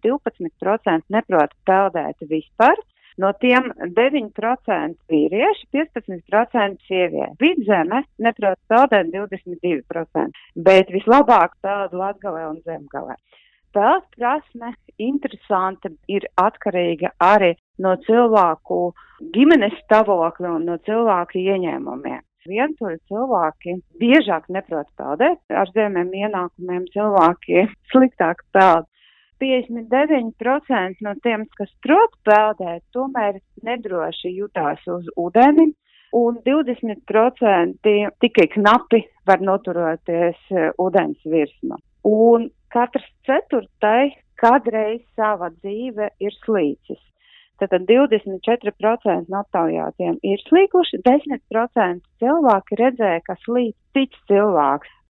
12% neprot peldēt vispār. No tiem 9% vīrieši, 15% sievietes. Vidzeme neprot peldēt 22%, bet vislabāk peld Latgalē un Zemgalē. Peld prasme interesanta ir atkarīga arī no cilvēku ģimenes stāvokļa un no cilvēku ieņēmumiem. Vientuļi cilvēki biežāk neprot peldēt, ar zemiem ienākumiem cilvēki sliktāk peld. 59% no tiem, kas prot peldēt, tomēr nedroši jutās uz ūdeni, un 20% tikai knapi var noturoties ūdens virsma. Un katrs ceturtais kādreiz sava dzīve ir slīcis. Tātad 24% no aptaujātiem ir slīkuši, 10% cilvēki redzēja, ka slīd cits cilvēks.